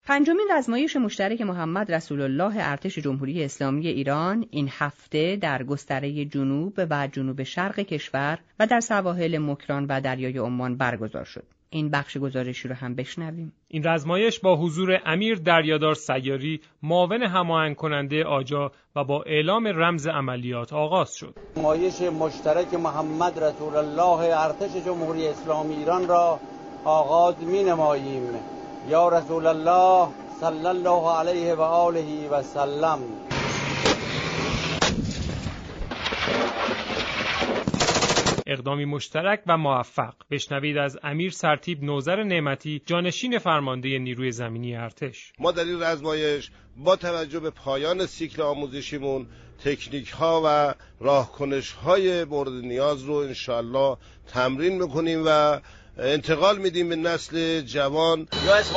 پنجمین رزمایش مشترک محمد رسول الله ارتش جمهوری اسلامی ایران این هفته در گستره جنوب و جنوب شرق کشور و در سواحل مکران و دریای عمان برگزار شد. این بخش گزارشی رو هم بشنویم. این رزمایش با حضور امیر دریادار سیاری، معاون هماهنگ کننده آجا و با اعلام رمز عملیات آغاز شد. رزمایش مشترک محمد رسول الله ارتش جمهوری اسلامی ایران را آغاز می‌نماییم. یا رسول الله صلی الله علیه و آله و سلم. اقدامی مشترک و موفق. بشنوید از امیر سرتیپ نوذر نعمتی، جانشین فرمانده نیروی زمینی ارتش. ما در این رزمایش با توجه به پایان سیکل آموزشیمون تکنیک ها و راهکنش های مورد نیاز رو انشالله تمرین میکنیم و انتقال میدیم به نسل جوان.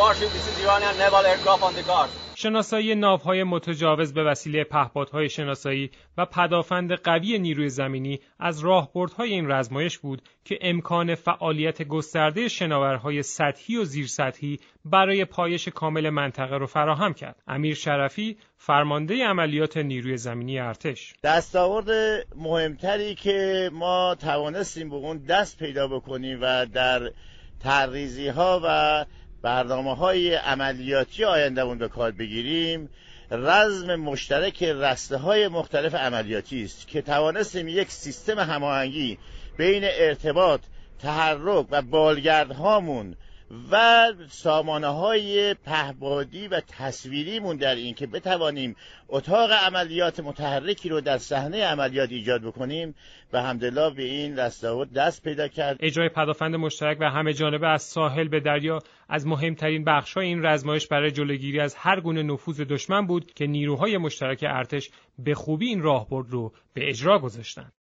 شناسایی ناوهای متجاوز به وسیله پهپادهای شناسایی و پدافند قوی نیروی زمینی از راهبردهای این رزمایش بود که امکان فعالیت گسترده شناورهای سطحی و زیرسطحی برای پایش کامل منطقه را فراهم کرد. امیر شرفی، فرمانده عملیات نیروی زمینی ارتش: دستاورد مهمتری که ما توانستیم به اون دست پیدا بکنیم و در تحریزی‌ها و برنامه‌های عملیاتی آینده‌مون به کار بگیریم، رزم مشترک رسته‌های مختلف عملیاتی است که توانستیم یک سیستم هماهنگی بین ارتباط، تحرک و بالگردهامون و سامانه‌های پهپادی و تصویریمون در این که بتوانیم اتاق عملیات متحرکی رو در صحنه عملیات ایجاد بکنیم و الحمدلله به این دستاورد دست پیدا کرد. اجرای پدافند مشترک و همه جانبه از ساحل به دریا از مهمترین بخش‌های این رزمایش برای جلوگیری از هر گونه نفوذ دشمن بود که نیروهای مشترک ارتش به خوبی این راهبرد رو به اجرا گذاشتند.